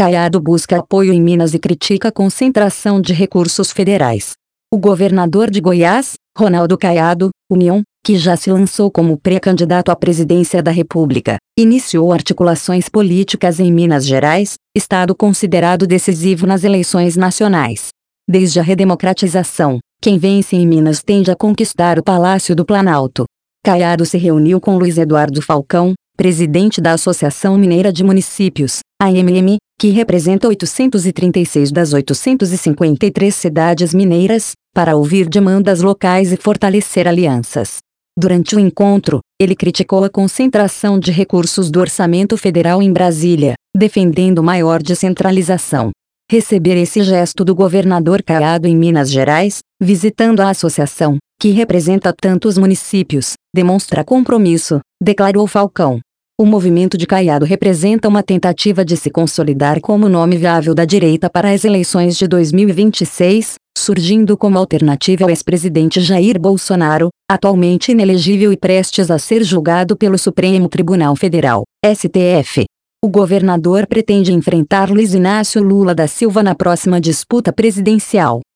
Caiado busca apoio em Minas e critica a concentração de recursos federais. O governador de Goiás, Ronaldo Caiado, União, que já se lançou como pré-candidato à presidência da República, iniciou articulações políticas em Minas Gerais, estado considerado decisivo nas eleições nacionais. Desde a redemocratização, quem vence em Minas tende a conquistar o Palácio do Planalto. Caiado se reuniu com Luiz Eduardo Falcão, presidente da Associação Mineira de Municípios, AMM, que representa 836 das 853 cidades mineiras, para ouvir demandas locais e fortalecer alianças. Durante o encontro, ele criticou a concentração de recursos do orçamento federal em Brasília, defendendo maior descentralização. Receber esse gesto do governador Caiado em Minas Gerais, visitando a associação, que representa tantos municípios, demonstra compromisso, declarou Falcão. O movimento de Caiado representa uma tentativa de se consolidar como nome viável da direita para as eleições de 2026, surgindo como alternativa ao ex-presidente Jair Bolsonaro, atualmente inelegível e prestes a ser julgado pelo Supremo Tribunal Federal, STF. O governador pretende enfrentar Luiz Inácio Lula da Silva na próxima disputa presidencial.